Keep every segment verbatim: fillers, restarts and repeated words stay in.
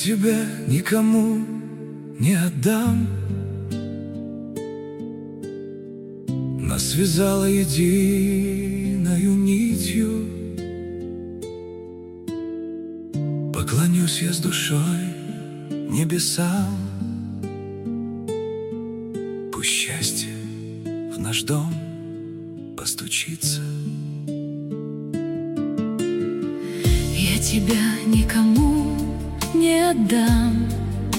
тебя никому не отдам. Нас связала единою нитью. Поклонюсь я с душой небесам. Пусть счастье в наш дом постучится. Я тебя никому не отдам.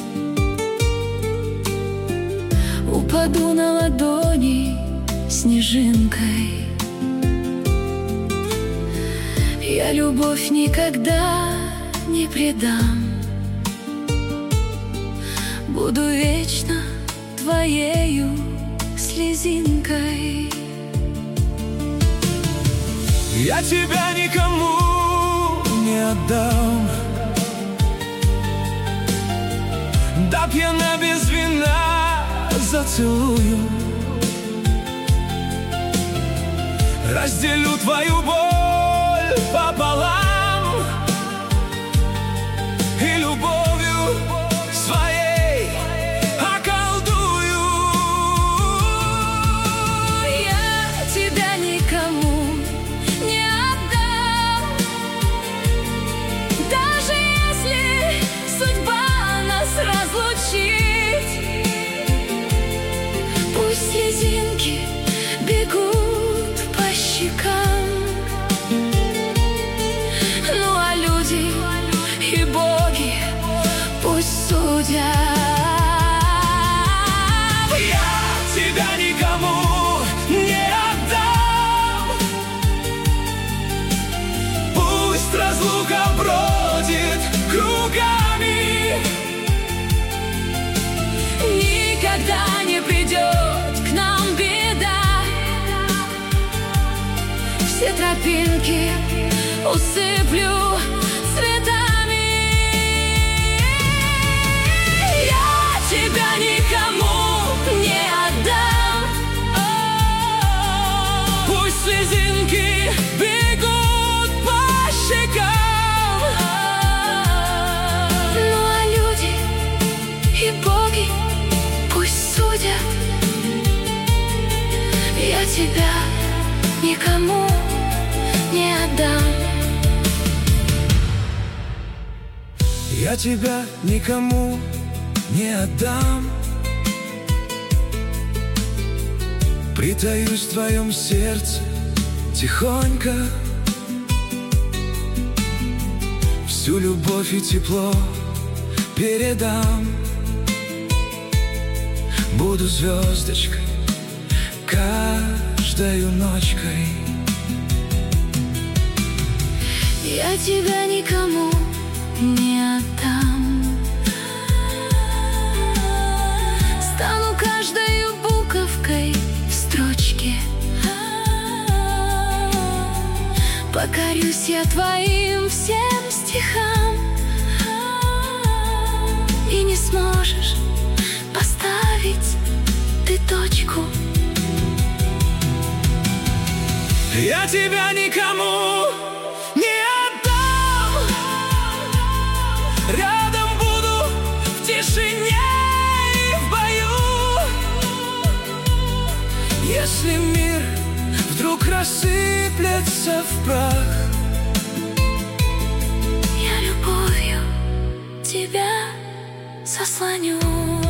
Упаду на ладони снежинкой. Я любовь никогда не предам. Буду вечно твоею слезинкой. Я тебя никому не отдам. Да пьяна без вина зацелую. Разделю твою боль пополам и любовью своей околдую. Я тебя никому не отдам. Даже если судьба нас разлучит, пусть слезинки бегут по щекам. Ну а люди и боги пусть судят. Я тебя никому не отдам. Пусть разлука бродит кругами. Никогда не придет к нам беда. Все тропинки усыплю цветами. Я тебя никому не отдам. Пусть слезинки бегут по щекам. Ну а люди и боги пусть судят. Я тебя никому не отдам. Я тебя никому не отдам. Притаюсь в твоем сердце тихонько. Всю любовь и тепло передам. Буду звездочкой каждою ночкой. Я тебя никому не отдам. Стану каждою буковкой в строчке. Покорюсь я твоим всем стихам. И не сможешь поставить ты точку. Я тебя никому не отдам. Рядом буду в тишине и в бою. Если мир вдруг рассыплется в прах, я любовью тебя заслоню.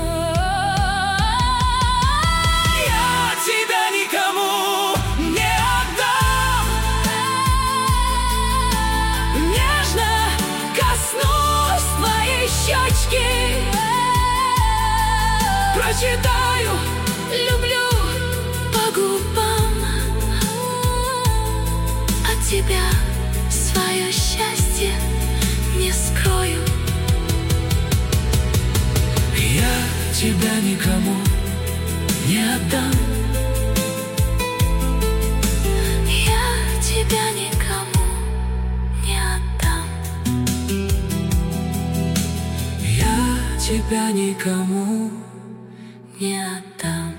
я тебя никому не отдам. Нежно коснусь твоей щечки. Прочитаю Люблю по губам. От тебя свое счастье не скрою. Я тебя никому не отдам. Я тебя никому не отдам. Я тебя никому Не отдам.